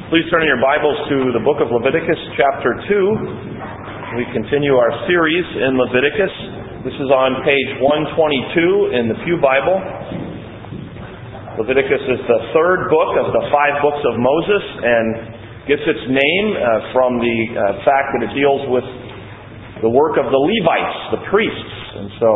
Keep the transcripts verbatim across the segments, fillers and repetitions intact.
Please turn in your Bibles to the book of Leviticus, chapter two. We continue our series in Leviticus. This is on page one twenty-two in the Pew Bible. Leviticus is the third book of the five books of Moses and gets its name uh, from the uh, fact that it deals with the work of the Levites, the priests. And so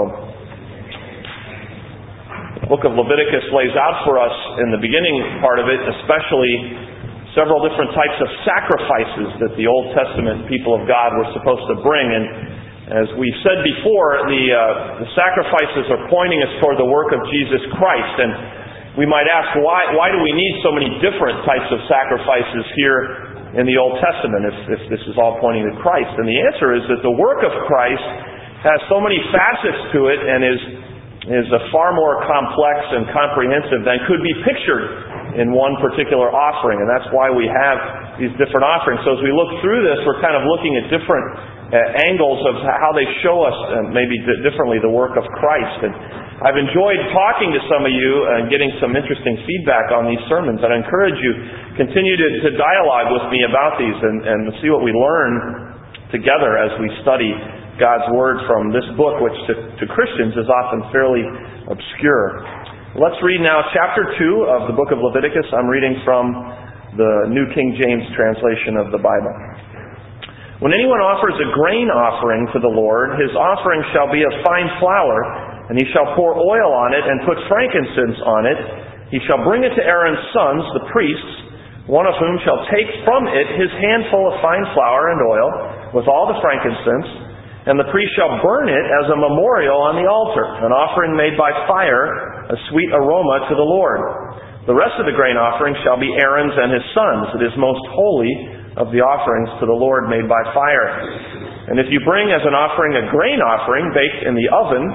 the book of Leviticus lays out for us in the beginning part of it, especially several different types of sacrifices that the Old Testament people of God were supposed to bring. And as we said before, the, uh, the sacrifices are pointing us toward the work of Jesus Christ. And we might ask, why, why do we need so many different types of sacrifices here in the Old Testament if, if this is all pointing to Christ? And the answer is that the work of Christ has so many facets to it and is, is a far more complex and comprehensive than could be pictured in one particular offering, and that's why we have these different offerings. So as we look through this, we're kind of looking at different uh, angles of how they show us uh, maybe d- differently the work of Christ. And I've enjoyed talking to some of you and getting some interesting feedback on these sermons. And I encourage you, continue to, to dialogue with me about these and, and see what we learn together as we study God's Word from this book, which to, to Christians is often fairly obscure. Let's read now chapter two of the book of Leviticus. I'm reading from the New King James translation of the Bible. When anyone offers a grain offering to the Lord, his offering shall be of fine flour, and he shall pour oil on it and put frankincense on it. He shall bring it to Aaron's sons, the priests, one of whom shall take from it his handful of fine flour and oil with all the frankincense, and the priest shall burn it as a memorial on the altar, an offering made by fire, a sweet aroma to the Lord. The rest of the grain offering shall be Aaron's and his sons. It is most holy of the offerings to the Lord made by fire. And if you bring as an offering a grain offering baked in the oven,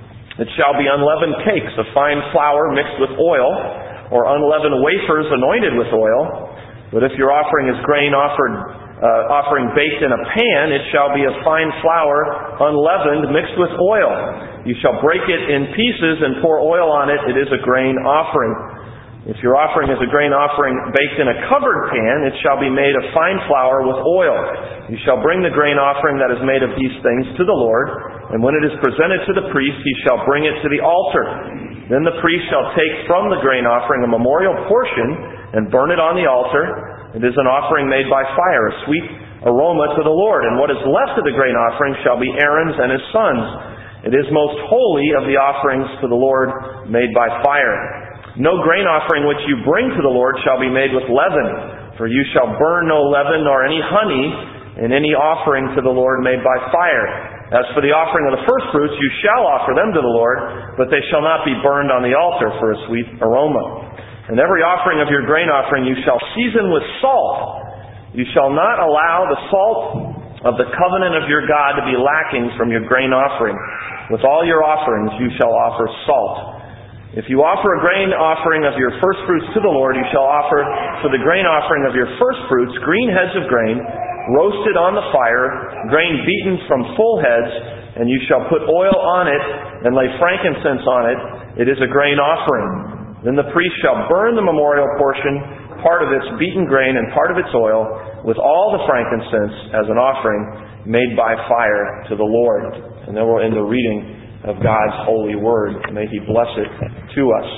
it shall be unleavened cakes of fine flour mixed with oil, or unleavened wafers anointed with oil. But if your offering is grain offered Uh, offering baked in a pan, it shall be of fine flour, unleavened, mixed with oil. You shall break it in pieces and pour oil on it. It is a grain offering. If your offering is a grain offering baked in a covered pan, it shall be made of fine flour with oil. You shall bring the grain offering that is made of these things to the Lord, and when it is presented to the priest, he shall bring it to the altar. Then the priest shall take from the grain offering a memorial portion and burn it on the altar. It is an offering made by fire, a sweet aroma to the Lord. And what is left of the grain offering shall be Aaron's and his sons. It is most holy of the offerings to the Lord made by fire. No grain offering which you bring to the Lord shall be made with leaven, for you shall burn no leaven nor any honey in any offering to the Lord made by fire. As for the offering of the first fruits, you shall offer them to the Lord, but they shall not be burned on the altar for a sweet aroma. And every offering of your grain offering you shall season with salt. You shall not allow the salt of the covenant of your God to be lacking from your grain offering. With all your offerings you shall offer salt. If you offer a grain offering of your first fruits to the Lord, you shall offer for the grain offering of your first fruits green heads of grain, roasted on the fire, grain beaten from full heads, and you shall put oil on it and lay frankincense on it. It is a grain offering. Then the priest shall burn the memorial portion, part of its beaten grain and part of its oil, with all the frankincense as an offering made by fire to the Lord. And then we'll end the reading of God's holy word. May He bless it to us.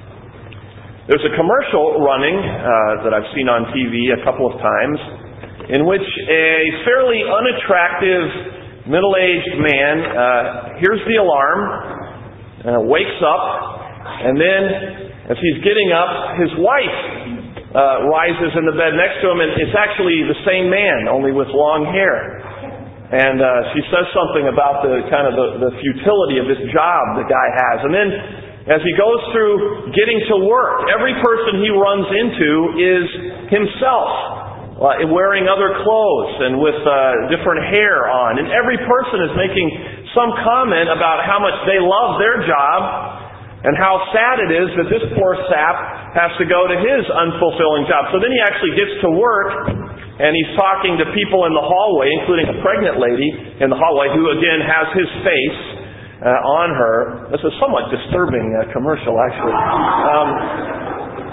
There's a commercial running uh, that I've seen on T V a couple of times in which a fairly unattractive middle-aged man uh, hears the alarm, uh, wakes up, and then as he's getting up, his wife uh, rises in the bed next to him, and it's actually the same man, only with long hair. And uh, she says something about the kind of the, the futility of this job the guy has. And then as he goes through getting to work, every person he runs into is himself, uh, wearing other clothes and with uh, different hair on. And every person is making some comment about how much they love their job, and how sad it is that this poor sap has to go to his unfulfilling job. So then he actually gets to work, and he's talking to people in the hallway, including a pregnant lady in the hallway, who again has his face uh, on her. This is a somewhat disturbing uh, commercial, actually. Um,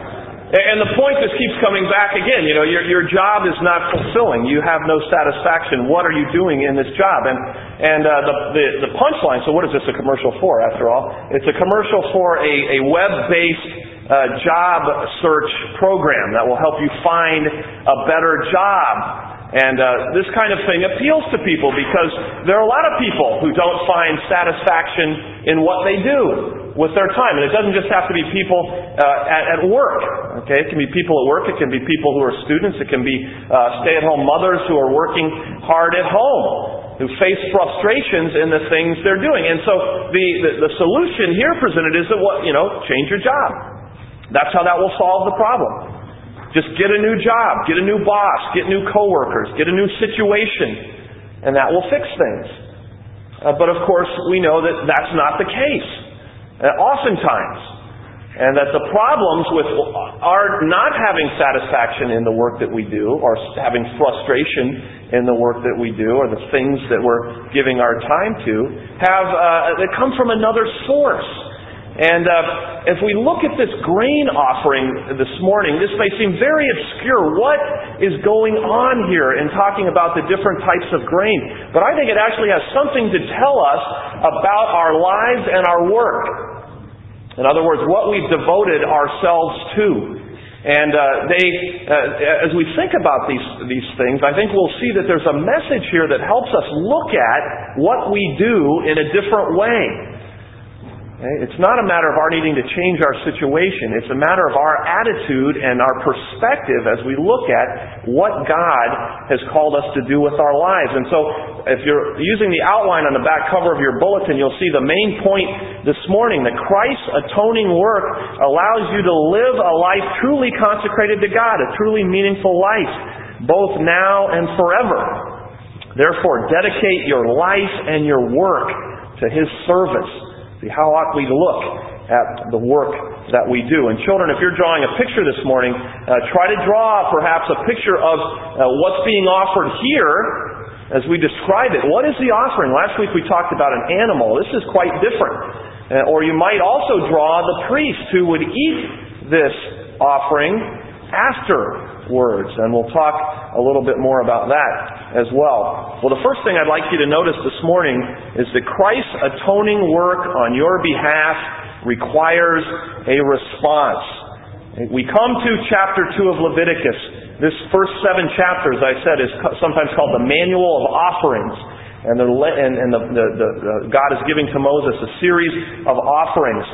And the point just keeps coming back again. You know, your your job is not fulfilling. You have no satisfaction. What are you doing in this job? And and uh, the, the the punchline. So what is this a commercial for? After all, it's a commercial for a a web-based uh, job search program that will help you find a better job. And uh, this kind of thing appeals to people because there are a lot of people who don't find satisfaction in what they do with their time. And it doesn't just have to be people uh, at, at work. Okay, it can be people at work. It can be people who are students. It can be uh, stay-at-home mothers who are working hard at home, who face frustrations in the things they're doing. And so the, the, the solution here presented is that, what you know, change your job. That's how that will solve the problem. Just get a new job, get a new boss, get new coworkers, get a new situation, and that will fix things. Uh, but of course, we know that that's not the case. Uh, oftentimes. And that the problems with our not having satisfaction in the work that we do, or having frustration in the work that we do, or the things that we're giving our time to, have uh, they come from another source. And uh, if we look at this grain offering this morning, this may seem very obscure. What is going on here in talking about the different types of grain? But I think it actually has something to tell us about our lives and our work. In other words, what we've devoted ourselves to. And uh, they, uh, as we think about these these things, I think we'll see that there's a message here that helps us look at what we do in a different way. Okay? It's not a matter of our needing to change our situation. It's a matter of our attitude and our perspective as we look at what God has called us to do with our lives. And so, if you're using the outline on the back cover of your bulletin, you'll see the main point this morning, that Christ's atoning work allows you to live a life truly consecrated to God, a truly meaningful life, both now and forever. Therefore, dedicate your life and your work to His service. See, how ought we look at the work that we do? And children, if you're drawing a picture this morning, uh, try to draw perhaps a picture of uh, what's being offered here as we describe it. What is the offering? Last week we talked about an animal. This is quite different. Uh, or you might also draw the priest who would eat this offering afterwards. And we'll talk a little bit more about that as well. Well, the first thing I'd like you to notice this morning is that Christ's atoning work on your behalf requires a response. We come to chapter two of Leviticus. This first seven chapters, I said, is sometimes called the Manual of Offerings. And, the, and, and the, the, the, God is giving to Moses a series of offerings.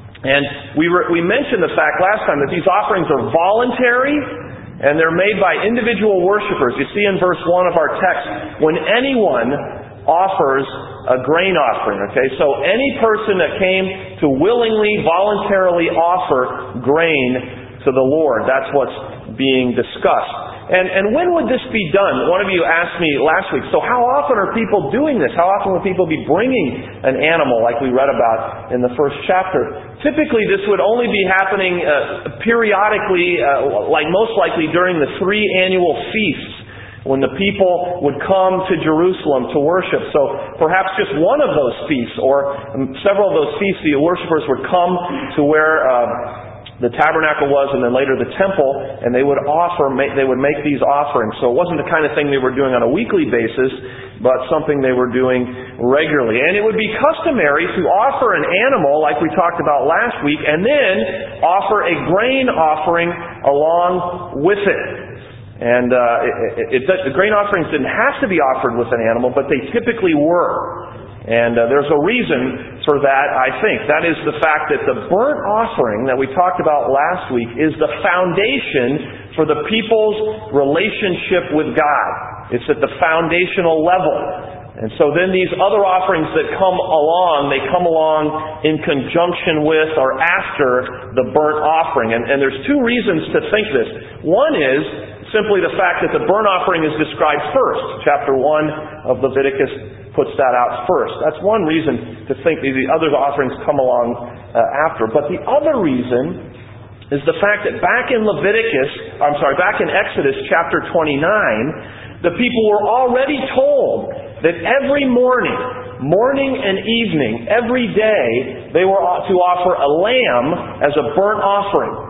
And we, re, we mentioned the fact last time that these offerings are voluntary, and they're made by individual worshipers. You see in verse one of our text, when anyone offers a grain offering. Okay, so any person that came to willingly, voluntarily offer grain to the Lord, that's what's being discussed. And, and when would this be done? One of you asked me last week, so how often are people doing this? How often would people be bringing an animal like we read about in the first chapter? Typically, this would only be happening uh, periodically, uh, like most likely during the three annual feasts, when the people would come to Jerusalem to worship. So perhaps just one of those feasts, or several of those feasts, the worshipers would come to where Uh, the tabernacle was, and then later the temple, and they would offer, they would make these offerings. So it wasn't the kind of thing they were doing on a weekly basis, but something they were doing regularly. And it would be customary to offer an animal, like we talked about last week, and then offer a grain offering along with it. And uh, it, it, the grain offerings didn't have to be offered with an animal, but they typically were. And uh, there's a reason for that, I think. That is the fact that the burnt offering that we talked about last week is the foundation for the people's relationship with God. It's at the foundational level. And so then these other offerings that come along, they come along in conjunction with or after the burnt offering. And, and there's two reasons to think this. One is simply the fact that the burnt offering is described first. Chapter one of Leviticus puts that out first. That's one reason to think the other offerings come along uh, after. But the other reason is the fact that back in Leviticus, I'm sorry, back in Exodus chapter twenty-nine, the people were already told that every morning, morning and evening, every day, they were to offer a lamb as a burnt offering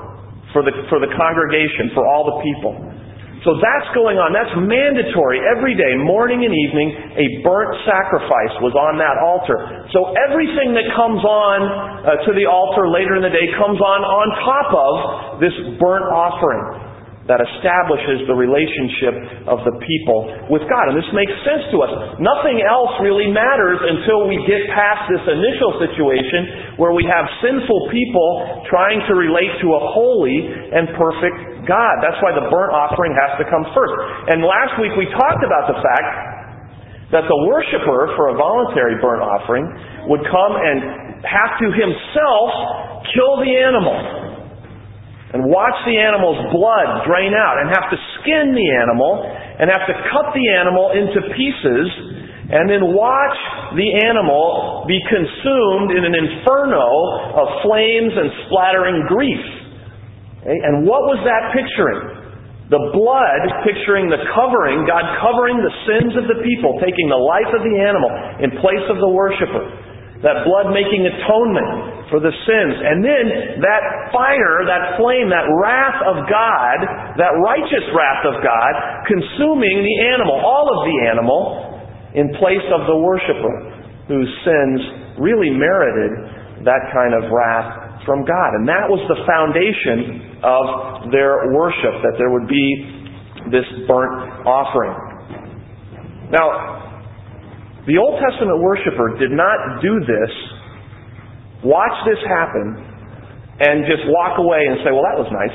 for the, for the congregation, for all the people. So that's going on. That's mandatory. Every day, morning and evening, a burnt sacrifice was on that altar. So everything that comes on uh, to the altar later in the day comes on on top of this burnt offering that establishes the relationship of the people with God. And this makes sense to us. Nothing else really matters until we get past this initial situation where we have sinful people trying to relate to a holy and perfect God. That's why the burnt offering has to come first. And last week we talked about the fact that the worshiper for a voluntary burnt offering would come and have to himself kill the animal and watch the animal's blood drain out, and have to skin the animal, and have to cut the animal into pieces, and then watch the animal be consumed in an inferno of flames and splattering grease. Okay? And what was that picturing? The blood picturing the covering, God covering the sins of the people, taking the life of the animal in place of the worshiper. That blood making atonement for the sins. And then that fire, that flame, that wrath of God, that righteous wrath of God, consuming the animal, all of the animal, in place of the worshiper, whose sins really merited that kind of wrath from God. And that was the foundation of their worship, that there would be this burnt offering. Now, the Old Testament worshiper did not do this, watch this happen, and just walk away and say, well, that was nice.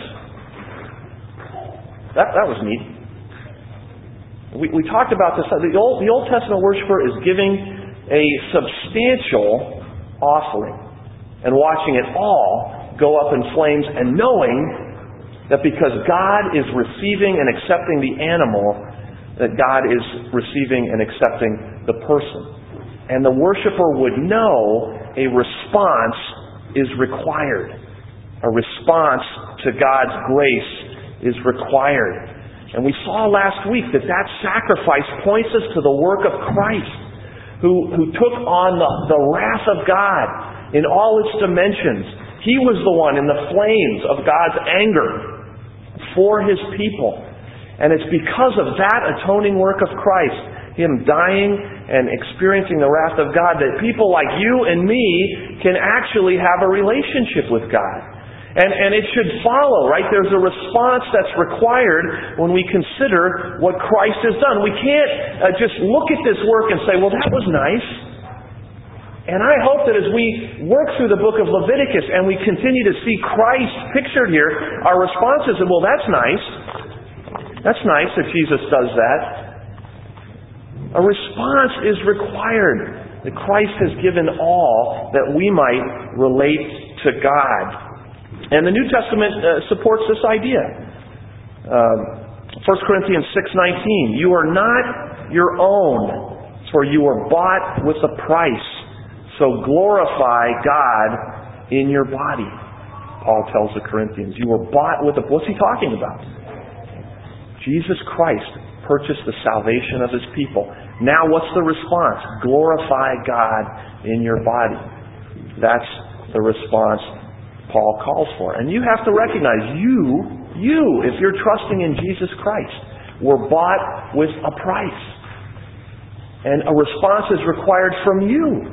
That, that was neat. We, we talked about this. The Old, the Old Testament worshiper is giving a substantial offering and watching it all go up in flames and knowing that because God is receiving and accepting the animal, that God is receiving and accepting the person. And the worshiper would know a response is required. A response to God's grace is required. And we saw last week that that sacrifice points us to the work of Christ, who, who took on the, the wrath of God in all its dimensions. He was the one in the flames of God's anger for His people. And it's because of that atoning work of Christ, Him dying and experiencing the wrath of God, that people like you and me can actually have a relationship with God. And, and it should follow, right? There's a response that's required when we consider what Christ has done. We can't uh, just look at this work and say, well, that was nice. And I hope that as we work through the book of Leviticus and we continue to see Christ pictured here, our response is, well, that's nice. That's nice if Jesus does that. A response is required. That Christ has given all that we might relate to God. And the New Testament uh, supports this idea. Uh, First Corinthians six nineteen, you are not your own, for you are bought with a price. So glorify God in your body. Paul tells the Corinthians, you were bought with a... What's he talking about? Jesus Christ purchased the salvation of His people. Now what's the response? Glorify God in your body. That's the response Paul calls for. And you have to recognize, you, you, if you're trusting in Jesus Christ, were bought with a price. And a response is required from you.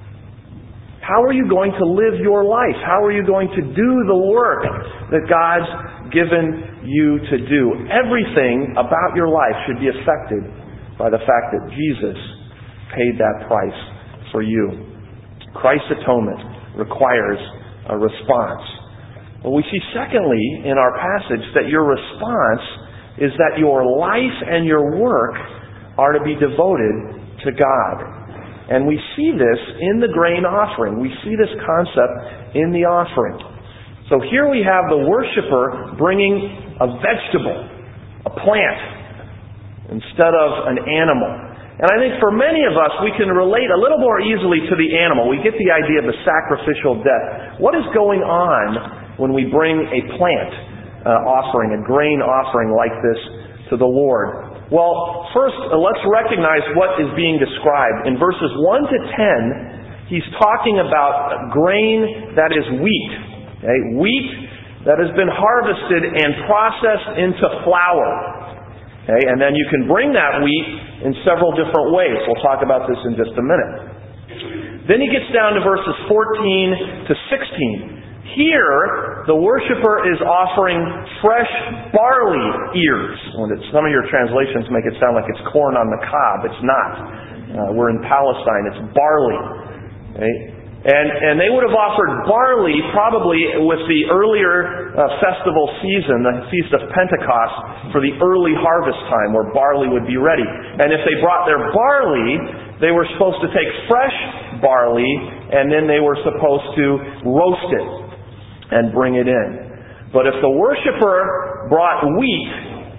How are you going to live your life? How are you going to do the work that God's given you to do? Everything about your life should be affected by the fact that Jesus paid that price for you. Christ's atonement requires a response. But we see secondly in our passage that your response is that your life and your work are to be devoted to God. And we see this in the grain offering. We see this concept in the offering. So here we have the worshiper bringing a vegetable, a plant, instead of an animal. And I think for many of us, we can relate a little more easily to the animal. We get the idea of the sacrificial death. What is going on when we bring a plant uh, offering, a grain offering like this to the Lord? Well, first, uh, let's recognize what is being described. In verses one to ten, he's talking about grain that is wheat. Okay? Wheat that has been harvested and processed into flour. Okay, and then you can bring that wheat in several different ways. We'll talk about this in just a minute. Then he gets down to verses fourteen to sixteen. Here, the worshiper is offering fresh barley ears. Well, some of your translations make it sound like it's corn on the cob. It's not. Uh, we're in Palestine. It's barley. Okay? And, and they would have offered barley probably with the earlier uh, festival season, the Feast of Pentecost, for the early harvest time where barley would be ready. And if they brought their barley, they were supposed to take fresh barley and then they were supposed to roast it and bring it in. But if the worshiper brought wheat,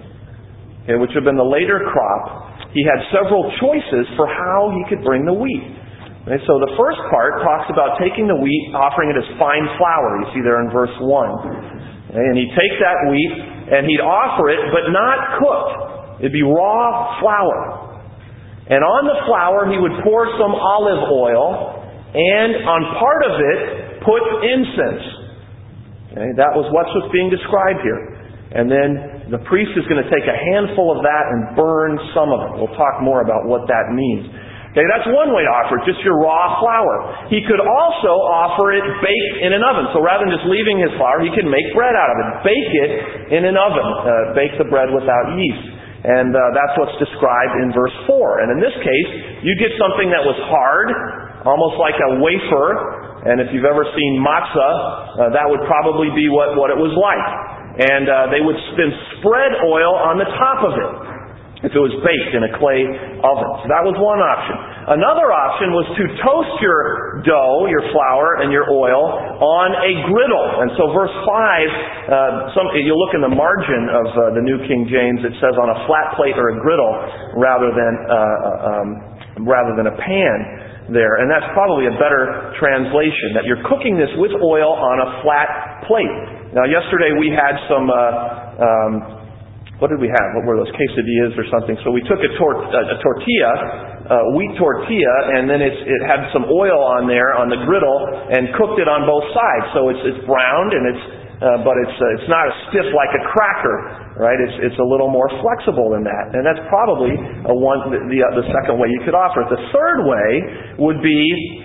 okay, which would have been the later crop, he had several choices for how he could bring the wheat. Okay, so the first part talks about taking the wheat, offering it as fine flour. You see there in verse one. Okay, and he'd take that wheat and he'd offer it, but not cooked. It'd be raw flour. And on the flour he would pour some olive oil, and on part of it put incense. Okay, that was what was being described here. And then the priest is going to take a handful of that and burn some of it. We'll talk more about what that means. Okay, that's one way to offer it, just your raw flour. He could also offer it baked in an oven. So rather than just leaving his flour, he could make bread out of it. Bake it in an oven. Uh, bake the bread without yeast. And uh, that's what's described in verse four. And in this case, you get something that was hard, almost like a wafer. And if you've ever seen matzah, uh, that would probably be what, what it was like. And uh, they would then spread oil on the top of it if it was baked in a clay oven. So that was one option. Another option was to toast your dough, your flour, and your oil on a griddle. And so verse five, uh, some, you'll look in the margin of uh, the New King James, it says on a flat plate or a griddle rather than, uh, um, rather than a pan there. And that's probably a better translation, that you're cooking this with oil on a flat plate. Now yesterday we had some, uh, um, what did we have? What were those, quesadillas or something? So we took a, tor- a tortilla, a wheat tortilla, and then it's, it had some oil on there on the griddle and cooked it on both sides. So it's, it's browned and it's, uh, but it's, uh, it's not as stiff like a cracker. Right? It's it's a little more flexible than that. And that's probably a one the, the, the second way you could offer it. The third way would be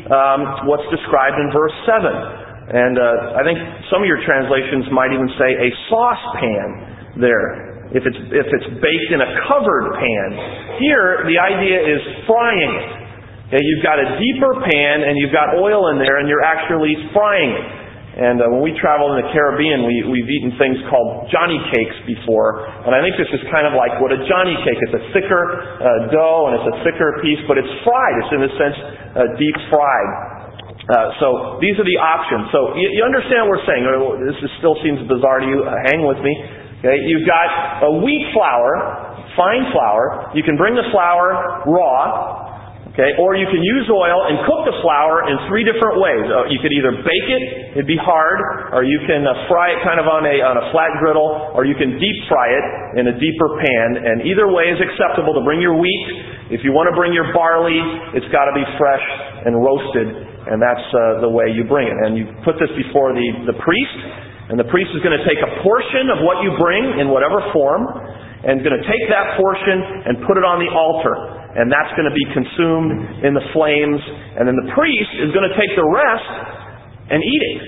um, what's described in verse seven. And uh, I think some of your translations might even say a saucepan there. If it's if it's baked in a covered pan. Here, the idea is frying it. Okay, you've got a deeper pan and you've got oil in there and you're actually frying it. And uh, when we travel in the Caribbean, we, we've eaten things called Johnny cakes before. And I think this is kind of like what a Johnny cake is. It's a thicker uh, dough and it's a thicker piece, but it's fried. It's in a sense uh, deep fried. Uh, so these are the options. So you, you understand what we're saying. This is, still seems bizarre to you. Uh, hang with me. Okay, you've got a wheat flour, fine flour. You can bring the flour raw. Okay, or you can use oil and cook the flour in three different ways. Uh, you could either bake it, it'd be hard, or you can uh, fry it kind of on a on a flat griddle, or you can deep fry it in a deeper pan. And either way is acceptable to bring your wheat. If you want to bring your barley, it's got to be fresh and roasted, and that's uh, the way you bring it. And you put this before the, the priest, and the priest is going to take a portion of what you bring in whatever form, and going to take that portion and put it on the altar. And that's going to be consumed in the flames. And then the priest is going to take the rest and eat it.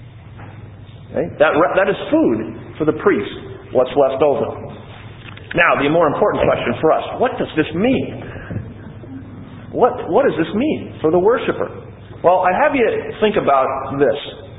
Okay? That, that is food for the priest, what's left over. Now, the more important question for us, what does this mean? What, what does this mean for the worshiper? Well, I have you think about this.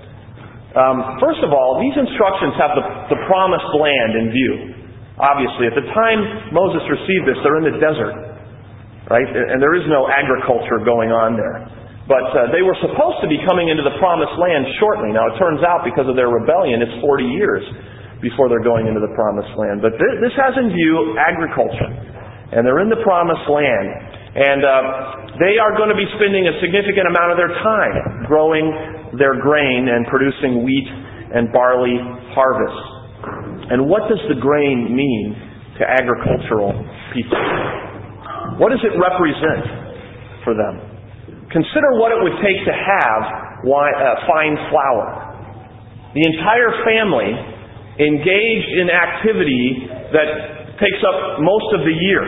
Um, first of all, these instructions have the, the promised land in view. Obviously, at the time Moses received this, they're in the desert. Right? And there is no agriculture going on there. But uh, they were supposed to be coming into the promised land shortly. Now it turns out because of their rebellion, it's forty years before they're going into the promised land. But th- this has in view agriculture. And they're in the promised land. And uh, they are going to be spending a significant amount of their time growing their grain and producing wheat and barley harvests. And what does the grain mean to agricultural people? What does it represent for them? Consider what it would take to have uh, fine flour. the entire family engaged in activity that takes up most of the year,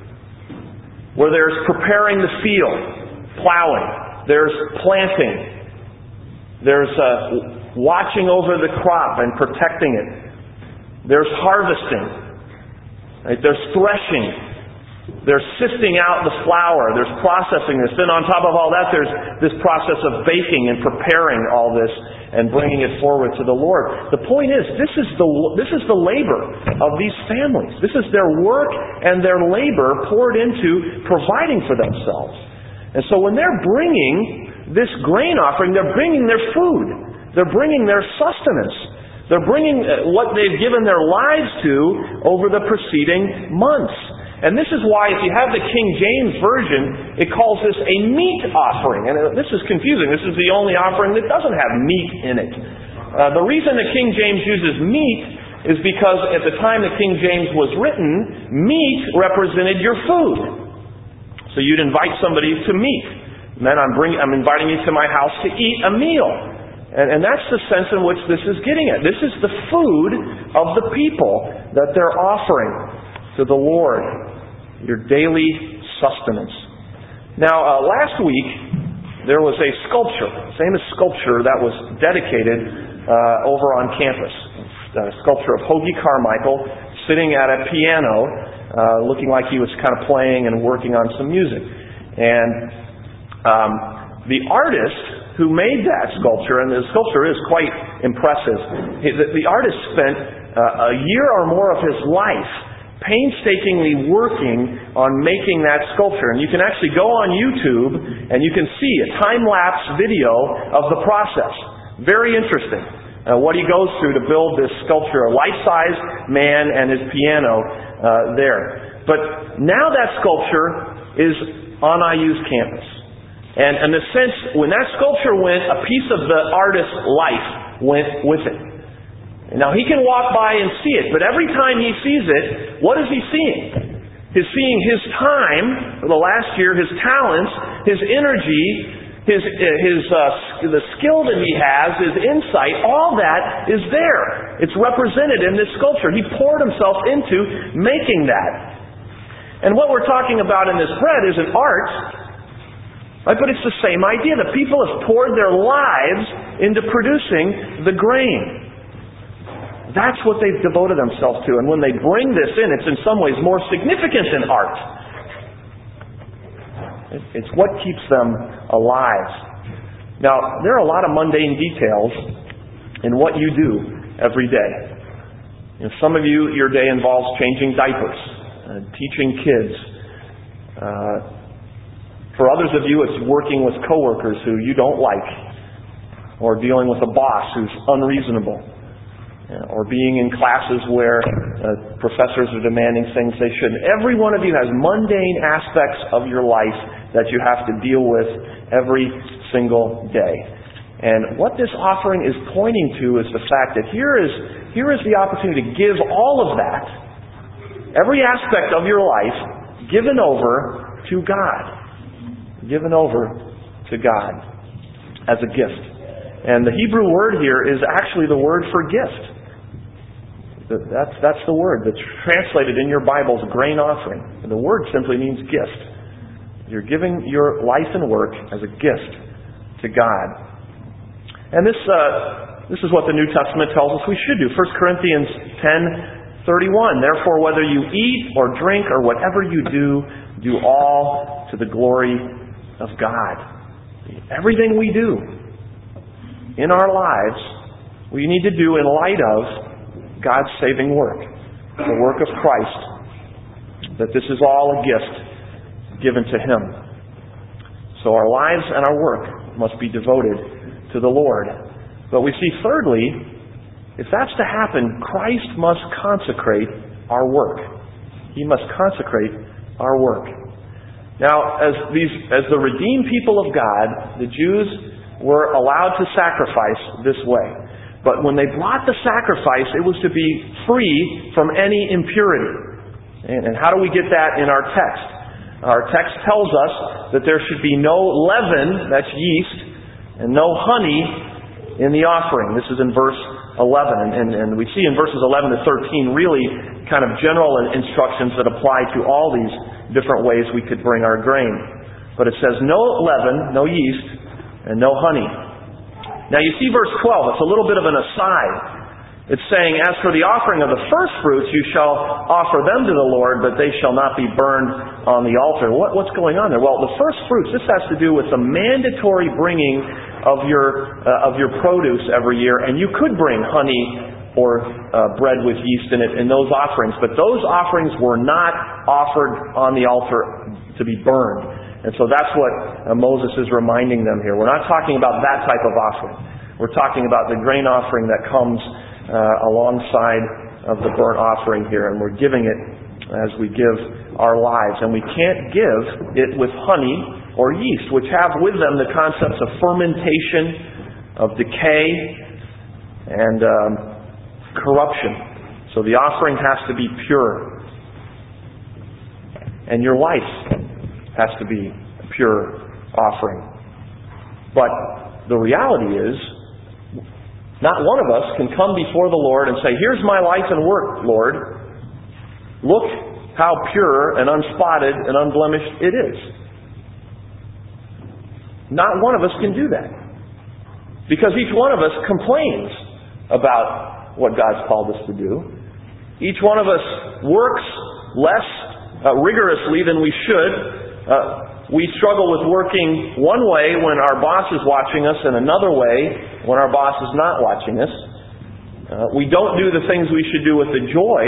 where there's preparing the field, plowing, there's planting, there's uh, watching over the crop and protecting it, there's harvesting, right? There's threshing, there's sifting out the flour, there's processing this. Then on top of all that, there's this process of baking and preparing all this and bringing it forward to the Lord. The point is, this is the this is the labor of these families. This is their work and their labor poured into providing for themselves. And so when they're bringing this grain offering, they're bringing their food. They're bringing their sustenance. They're bringing what they've given their lives to over the preceding months. And this is why, if you have the King James Version, it calls this a meat offering. And this is confusing. This is the only offering that doesn't have meat in it. Uh, the reason the King James uses meat is because at the time the King James was written, meat represented your food. So you'd invite somebody to meat. And then I'm, bring, I'm inviting you to my house to eat a meal. And, and that's the sense in which this is getting at. This is the food of the people that they're offering to the Lord. Your daily sustenance. Now, uh, last week, there was a sculpture, famous sculpture that was dedicated uh, over on campus. A sculpture of Hoagy Carmichael sitting at a piano, uh, looking like he was kind of playing and working on some music. And um, the artist who made that sculpture, and the sculpture is quite impressive, the, the artist spent uh, a year or more of his life painstakingly working on making that sculpture. And you can actually go on YouTube and you can see a time-lapse video of the process. Very interesting. Uh, what he goes through to build this sculpture, a life-size man and his piano uh, there. But now that sculpture is on I U's campus. And in a sense, when that sculpture went, a piece of the artist's life went with it. Now, he can walk by and see it, but every time he sees it, what is he seeing? He's seeing his time, for the last year, his talents, his energy, his his uh, the skill that he has, his insight, all that is there. It's represented in this sculpture. He poured himself into making that. And what we're talking about in this bread isn't art, right? But it's the same idea. The people have poured their lives into producing the grain. That's what they've devoted themselves to. And when they bring this in, it's in some ways more significant than art. It's what keeps them alive. Now, there are a lot of mundane details in what you do every day. You know, some of you, your day involves changing diapers, uh, teaching kids. Uh, for others of you, it's working with coworkers who you don't like, or dealing with a boss who's unreasonable. Or being in classes where uh, professors are demanding things they shouldn't. Every one of you has mundane aspects of your life that you have to deal with every single day. And what this offering is pointing to is the fact that here is, here is the opportunity to give all of that, every aspect of your life, given over to God. Given over to God as a gift. And the Hebrew word here is actually the word for gift. That's, that's the word that's translated in your Bible's grain offering. And the word simply means gift. You're giving your life and work as a gift to God. And this uh, this is what the New Testament tells us we should do. First Corinthians ten thirty-one. Therefore, whether you eat or drink or whatever you do, do all to the glory of God. Everything we do in our lives, we need to do in light of God's saving work, the work of Christ, that this is all a gift given to Him. So our lives and our work must be devoted to the Lord. But we see thirdly, if that's to happen, Christ must consecrate our work. He must consecrate our work. Now, as these, as the redeemed people of God, the Jews were allowed to sacrifice this way. But when they brought the sacrifice, it was to be free from any impurity. And, and how do we get that in our text? Our text tells us that there should be no leaven, that's yeast, and no honey in the offering. This is in verse eleven. And, and, and we see in verses eleven to thirteen really kind of general instructions that apply to all these different ways we could bring our grain. But it says, no leaven, no yeast, and no honey. Now you see verse twelve. It's a little bit of an aside. It's saying, as for the offering of the first fruits, you shall offer them to the Lord, but they shall not be burned on the altar. What, what's going on there? Well, the first fruits, this has to do with the mandatory bringing of your uh, of your produce every year. And you could bring honey or uh, bread with yeast in it in those offerings, but those offerings were not offered on the altar to be burned. And so that's what uh, Moses is reminding them here. We're not talking about that type of offering. We're talking about the grain offering that comes Uh, alongside of the burnt offering here, and we're giving it as we give our lives. And we can't give it with honey or yeast, which have with them the concepts of fermentation, of decay, and um, corruption. So the offering has to be pure. And your life has to be a pure offering. But the reality is, not one of us can come before the Lord and say, here's my life and work, Lord. Look how pure and unspotted and unblemished it is. Not one of us can do that. Because each one of us complains about what God's called us to do. Each one of us works less uh, rigorously than we should. Uh, We struggle with working one way when our boss is watching us and another way when our boss is not watching us. Uh, we don't do the things we should do with the joy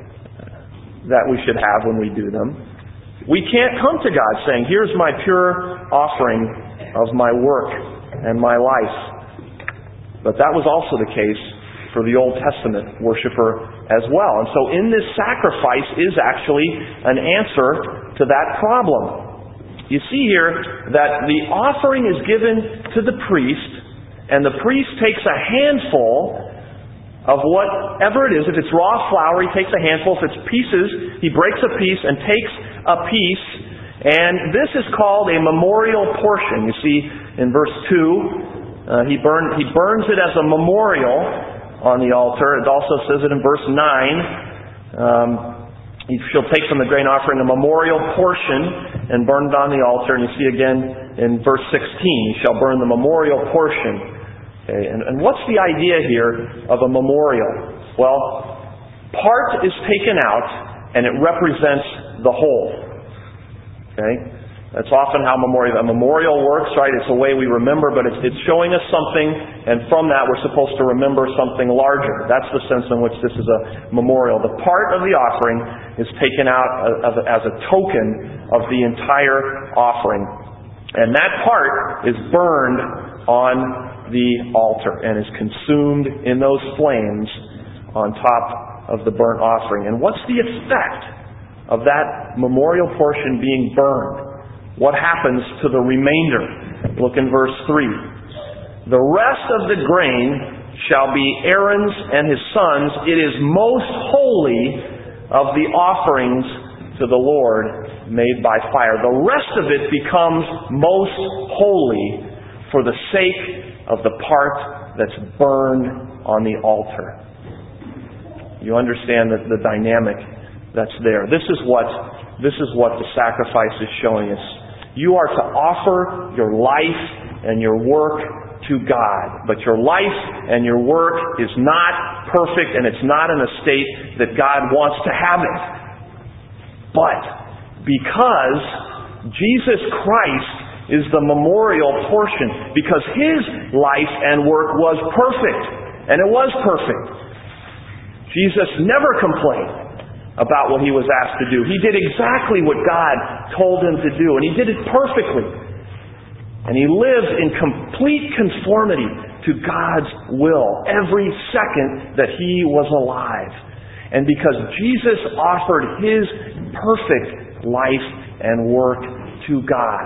that we should have when we do them. We can't come to God saying, here's my pure offering of my work and my life. But that was also the case for the Old Testament worshiper as well. And so in this sacrifice is actually an answer to that problem. You see here that the offering is given to the priest, and the priest takes a handful of whatever it is. If it's raw flour, he takes a handful. If it's pieces, he breaks a piece and takes a piece. And this is called a memorial portion. You see in verse two, uh, he, burn, he burns it as a memorial on the altar. It also says it in verse nine. Um, He shall take from the grain offering a memorial portion and burn it on the altar. And you see again in verse sixteen, he shall burn the memorial portion. Okay, and, and what's the idea here of a memorial? Well, part is taken out and it represents the whole. Okay? That's often how memorial, a memorial works, right? It's a way we remember, but it's, it's showing us something, and from that we're supposed to remember something larger. That's the sense in which this is a memorial. The part of the offering is taken out as a, as a token of the entire offering. And that part is burned on the altar and is consumed in those flames on top of the burnt offering. And what's the effect of that memorial portion being burned? What happens to the remainder? Look in verse three. The rest of the grain shall be Aaron's and his sons. It is most holy of the offerings to the Lord made by fire. The rest of it becomes most holy for the sake of the part that's burned on the altar. You understand that the dynamic that's there. This is what this is what the sacrifice is showing us. You are to offer your life and your work to God. But your life and your work is not perfect, and it's not in a state that God wants to have it. But because Jesus Christ is the memorial portion, because His life and work was perfect, and it was perfect. Jesus never complained about what He was asked to do. He did exactly what God told Him to do, and He did it perfectly. And He lived in complete conformity to God's will every second that He was alive. And because Jesus offered His perfect life and work to God,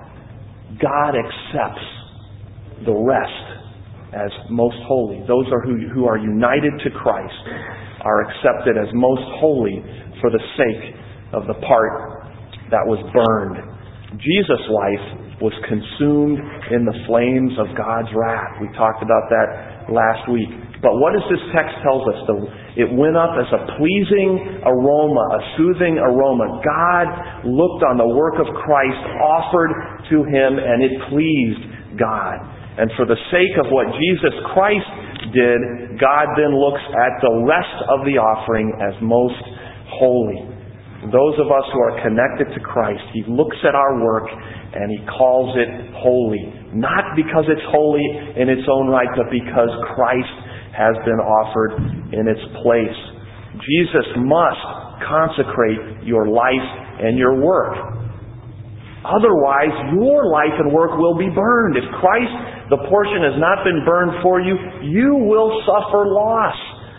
God accepts the rest as most holy. Those are who, who are united to Christ are accepted as most holy for the sake of the part that was burned. Jesus' life was consumed in the flames of God's wrath. We talked about that last week. But what does this text tell us? It went up as a pleasing aroma, a soothing aroma. God looked on the work of Christ offered to Him, and it pleased God. And for the sake of what Jesus Christ did, God then looks at the rest of the offering as most holy. Those of us who are connected to Christ, He looks at our work and He calls it holy. Not because it's holy in its own right, but because Christ has been offered in its place. Jesus must consecrate your life and your work. Otherwise, your life and work will be burned. If Christ, the portion, has not been burned for you, you will suffer loss.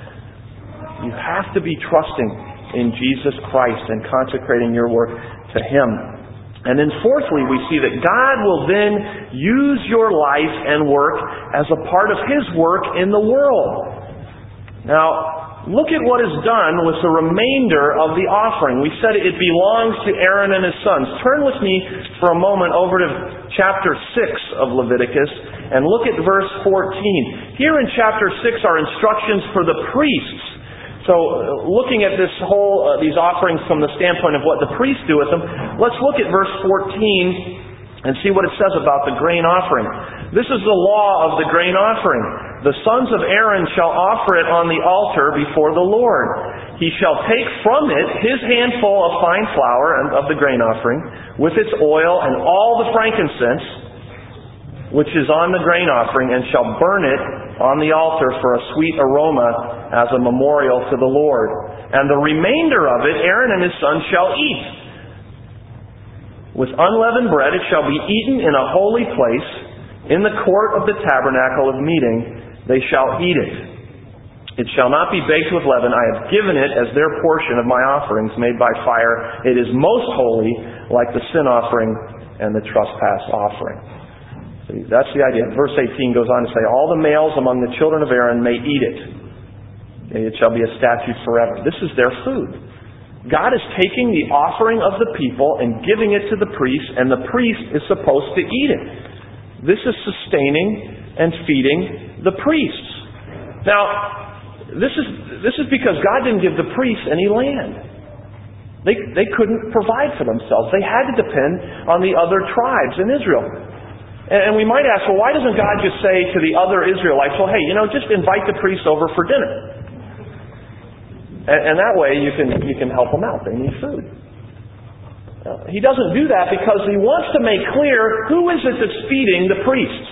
You have to be trusting in Jesus Christ and consecrating your work to Him. And then fourthly, we see that God will then use your life and work as a part of His work in the world. Now, look at what is done with the remainder of the offering. We said it belongs to Aaron and his sons. Turn with me for a moment over to chapter six of Leviticus and look at verse fourteen. Here in chapter six are instructions for the priests. So, looking at this whole, uh, these offerings from the standpoint of what the priests do with them, let's look at verse fourteen and see what it says about the grain offering. This is the law of the grain offering. The sons of Aaron shall offer it on the altar before the Lord. He shall take from it his handful of fine flour of the grain offering, with its oil and all the frankincense, which is on the grain offering, and shall burn it on the altar for a sweet aroma as a memorial to the Lord. And the remainder of it Aaron and his sons shall eat. With unleavened bread it shall be eaten in a holy place, in the court of the tabernacle of meeting they shall eat it. It shall not be baked with leaven. I have given it as their portion of my offerings made by fire. It is most holy, like the sin offering and the trespass offering. See, that's the idea. Verse eighteen goes on to say, all the males among the children of Aaron may eat it. It shall be a statute forever. This is their food. God is taking the offering of the people and giving it to the priest, and the priest is supposed to eat it. This is sustaining and feeding the priests. Now, this is this is because God didn't give the priests any land. They they couldn't provide for themselves. They had to depend on the other tribes in Israel. And we might ask, well, why doesn't God just say to the other Israelites, well, hey, you know, just invite the priests over for dinner. And that way you can you can help them out. They need food. He doesn't do that because He wants to make clear who is it that's feeding the priests.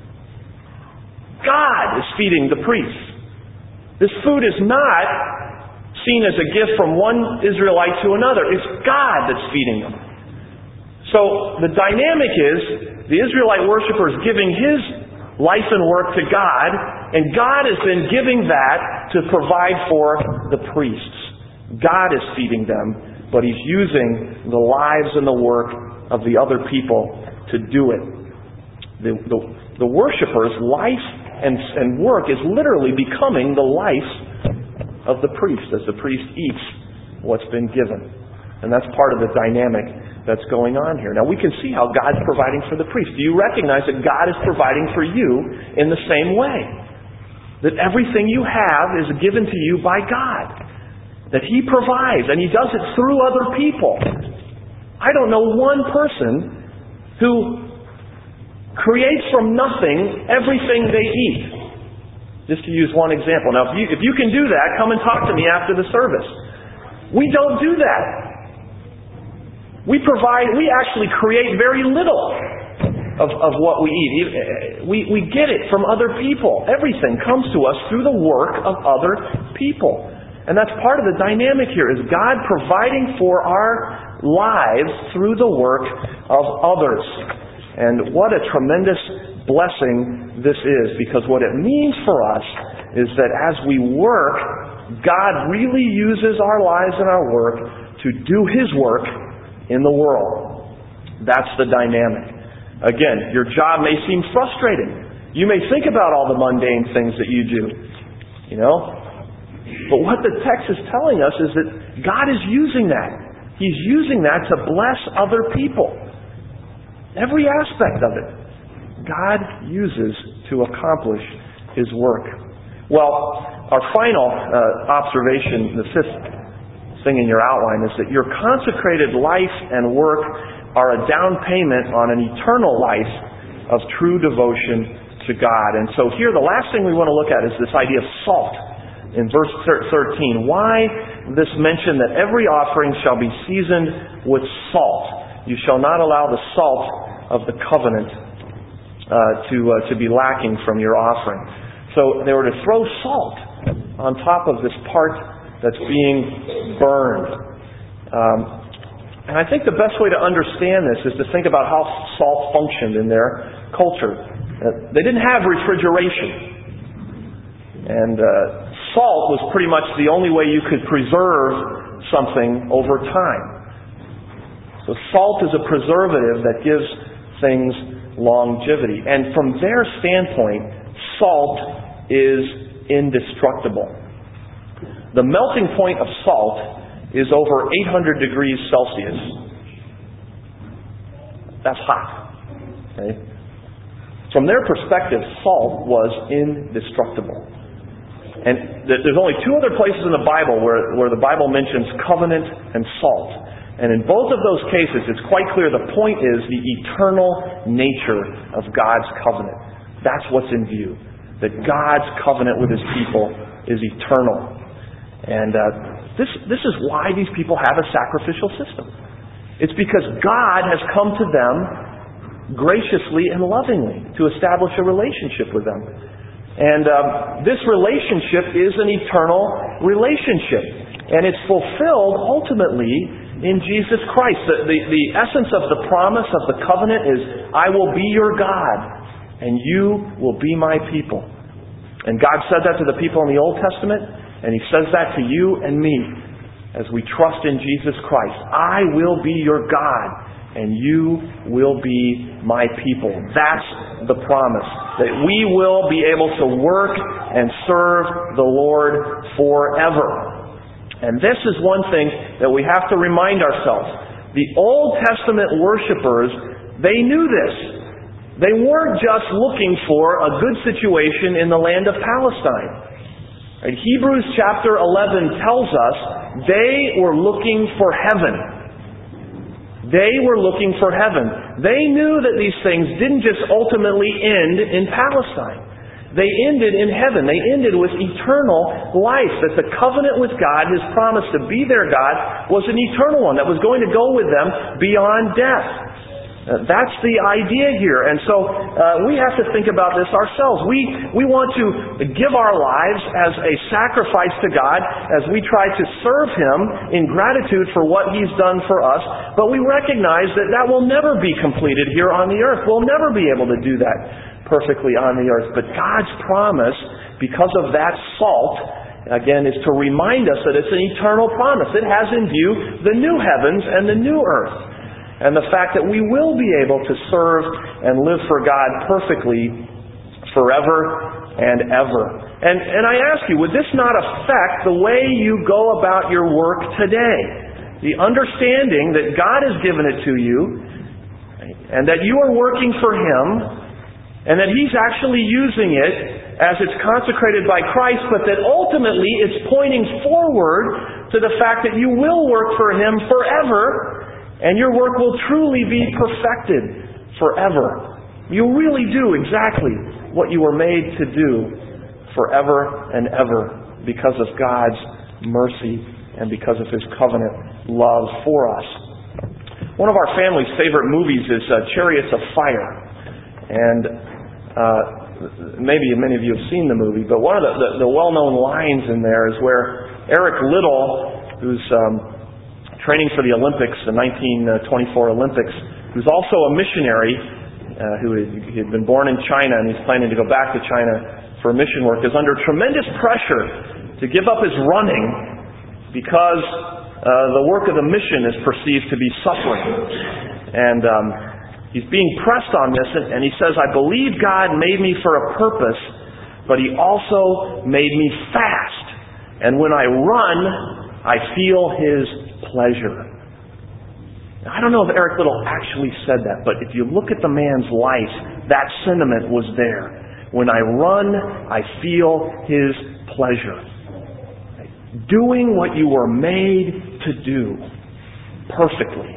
God is feeding the priests. This food is not seen as a gift from one Israelite to another. It's God that's feeding them. So the dynamic is the Israelite worshiper is giving his life and work to God, and God is then giving that to provide for the priests. God is feeding them, but He's using the lives and the work of the other people to do it. The, the, the worshiper's life and, and work is literally becoming the life of the priest as the priest eats what's been given. And that's part of the dynamic that's going on here. Now we can see how God's providing for the priest. Do you recognize that God is providing for you in the same way? That everything you have is given to you by God. That He provides, and He does it through other people. I don't know one person who creates from nothing everything they eat. Just to use one example. Now, if you, if you can do that, come and talk to me after the service. We don't do that. We provide, we actually create very little of, of what we eat. We, we get it from other people. Everything comes to us through the work of other people. And that's part of the dynamic here, is God providing for our lives through the work of others. And what a tremendous blessing this is, because what it means for us is that as we work, God really uses our lives and our work to do His work in the world. That's the dynamic. Again, your job may seem frustrating. You may think about all the mundane things that you do. You know? But what the text is telling us is that God is using that. He's using that to bless other people. Every aspect of it, God uses to accomplish His work. Well, our final uh, observation, the fifth thing in your outline, is that your consecrated life and work are a down payment on an eternal life of true devotion to God. And so here, the last thing we want to look at is this idea of salt. In verse thirteen, why this mention that every offering shall be seasoned with salt? You shall not allow the salt of the covenant uh, to uh, to be lacking from your offering. So they were to throw salt on top of this part that's being burned. Um, and I think the best way to understand this is to think about how salt functioned in their culture. Uh, they didn't have refrigeration. And uh, salt was pretty much the only way you could preserve something over time. So salt is a preservative that gives things longevity. And from their standpoint, salt is indestructible. The melting point of salt is over eight hundred degrees Celsius. That's hot. Okay? From their perspective, salt was indestructible. And there's only two other places in the Bible where, where the Bible mentions covenant and salt. And in both of those cases, it's quite clear the point is the eternal nature of God's covenant. That's what's in view. That God's covenant with His people is eternal. And uh, this, this is why these people have a sacrificial system. It's because God has come to them graciously and lovingly to establish a relationship with them. And um, this relationship is an eternal relationship. And it's fulfilled ultimately in Jesus Christ. The, the, the essence of the promise of the covenant is, I will be your God, and you will be my people. And God said that to the people in the Old Testament, and He says that to you and me as we trust in Jesus Christ. I will be your God, and you will be my people. That's the promise. That we will be able to work and serve the Lord forever. And this is one thing that we have to remind ourselves. The Old Testament worshipers, they knew this. They weren't just looking for a good situation in the land of Palestine. Right? Hebrews chapter eleven tells us they were looking for heaven. They were looking for heaven. They knew that these things didn't just ultimately end in Palestine. They ended in heaven. They ended with eternal life. That the covenant with God, His promise to be their God, was an eternal one that was going to go with them beyond death. Uh, that's the idea here. And so uh, we have to think about this ourselves. We, we want to give our lives as a sacrifice to God as we try to serve Him in gratitude for what He's done for us. But we recognize that that will never be completed here on the earth. We'll never be able to do that perfectly on the earth. But God's promise, because of that salt, again, is to remind us that it's an eternal promise. It has in view the new heavens and the new earth. And the fact that we will be able to serve and live for God perfectly forever and ever. And, and I ask you, would this not affect the way you go about your work today? The understanding that God has given it to you, and that you are working for Him, and that He's actually using it as it's consecrated by Christ, but that ultimately it's pointing forward to the fact that you will work for Him forever, and your work will truly be perfected forever. You really do exactly what you were made to do forever and ever because of God's mercy and because of His covenant love for us. One of our family's favorite movies is uh, Chariots of Fire. And uh, maybe many of you have seen the movie, but one of the, the, the well-known lines in there is where Eric Liddell, who's Um, training for the Olympics, the nineteen twenty-four Olympics, who's also a missionary uh, who he had been born in China and he's planning to go back to China for mission work, is under tremendous pressure to give up his running because uh, the work of the mission is perceived to be suffering. And um, he's being pressed on this, and, and he says, I believe God made me for a purpose, but He also made me fast. And when I run, I feel His pleasure. Now, I don't know if Eric Liddell actually said that, but if you look at the man's life, that sentiment was there. When I run, I feel His pleasure. Doing what you were made to do perfectly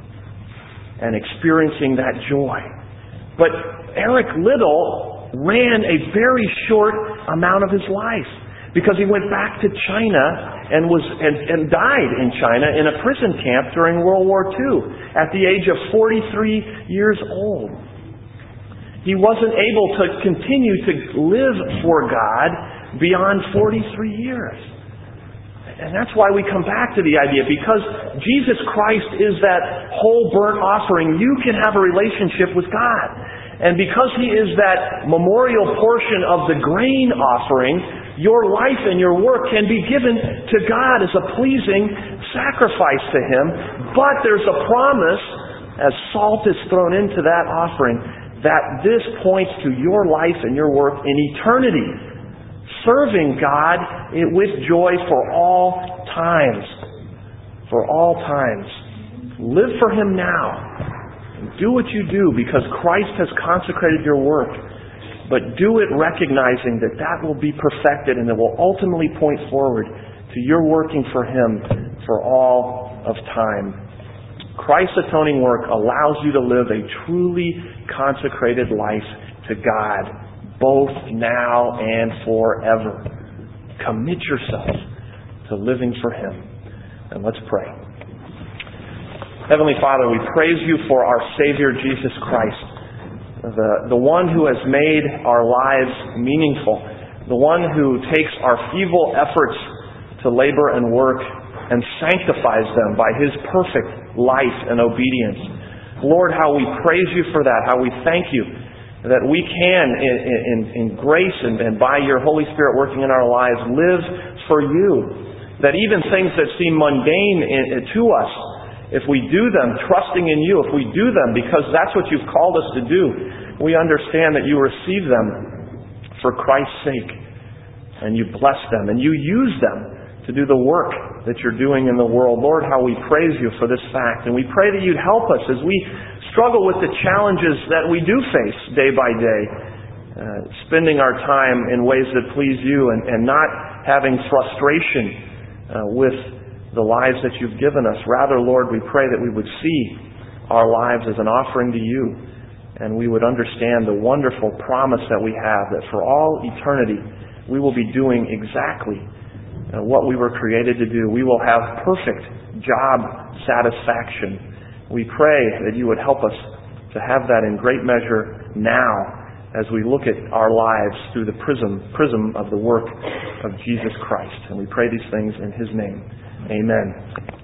and experiencing that joy. But Eric Liddell ran a very short amount of his life because he went back to China and was and, and died in China in a prison camp during World War Two at the age of forty-three years old. He wasn't able to continue to live for God beyond forty-three years. And that's why we come back to the idea. Because Jesus Christ is that whole burnt offering, you can have a relationship with God. And because He is that memorial portion of the grain offering, your life and your work can be given to God as a pleasing sacrifice to Him. But there's a promise, as salt is thrown into that offering, that this points to your life and your work in eternity, serving God with joy for all times. For all times. Live for Him now. Do what you do because Christ has consecrated your work. But do it recognizing that that will be perfected and it will ultimately point forward to your working for Him for all of time. Christ's atoning work allows you to live a truly consecrated life to God, both now and forever. Commit yourself to living for Him. And let's pray. Heavenly Father, we praise You for our Savior, Jesus Christ, the, the one who has made our lives meaningful, the one who takes our feeble efforts to labor and work and sanctifies them by His perfect life and obedience. Lord, how we praise You for that, how we thank You that we can, in, in, in grace and, and by Your Holy Spirit working in our lives, live for You. That even things that seem mundane in, to us, if we do them trusting in You, if we do them because that's what You've called us to do, we understand that You receive them for Christ's sake. And You bless them and You use them to do the work that You're doing in the world. Lord, how we praise You for this fact. And we pray that You'd help us as we struggle with the challenges that we do face day by day, uh, spending our time in ways that please You and, and not having frustration uh, with the lives that You've given us. Rather, Lord, we pray that we would see our lives as an offering to You, and we would understand the wonderful promise that we have that for all eternity we will be doing exactly uh, what we were created to do. We will have perfect job satisfaction. We pray that You would help us to have that in great measure now as we look at our lives through the prism, prism of the work of Jesus Christ. And we pray these things in His name. Amen.